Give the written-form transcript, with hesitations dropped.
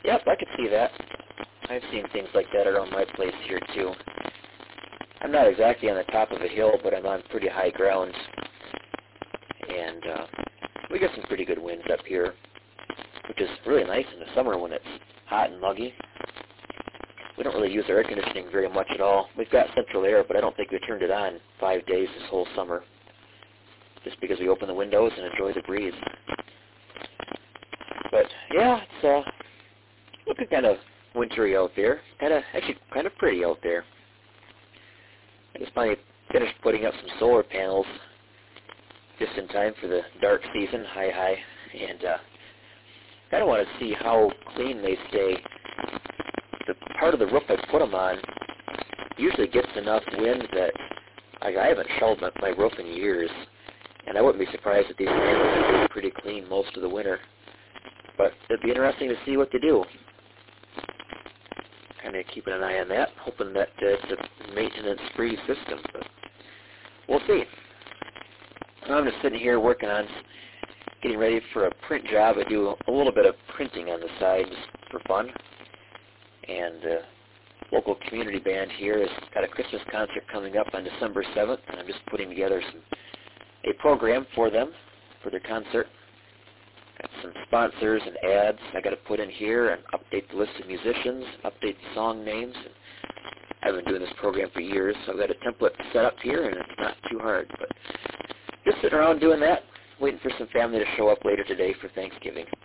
Yep, I could see that. I've seen things like that around my place here too. I'm not exactly on the top of a hill, but I'm on pretty high ground. And we get some pretty good winds up here, which is really nice in the summer when it's hot and muggy. We don't really use our air conditioning very much at all. We've got central air, but I don't think we turned it on 5 days this whole summer, just because we open the windows and enjoy the breeze. But yeah, it's looking kind of wintry out there. Actually kind of pretty out there. I just finally finished putting up some solar panels just in time for the dark season, high, and kind of want to see how clean they stay. The part of the roof I put them on usually gets enough wind that I haven't shoveled my roof in years, and I wouldn't be surprised if these panels would be pretty clean most of the winter. But it'd be interesting to see what they do. Kind of keeping an eye on that, hoping that it's a maintenance-free system, but we'll see. I'm just sitting here working on getting ready for a print job. I do a little bit of printing on the side just for fun. And the local community band here has got a Christmas concert coming up on December 7th, and I'm just putting together a program for them, for their concert. Got some sponsors and ads I got to put in here and update the list of musicians, update the song names. And I've been doing this program for years, so I've got a template set up here, and it's not too hard. But just sitting around doing that, waiting for some family to show up later today for Thanksgiving.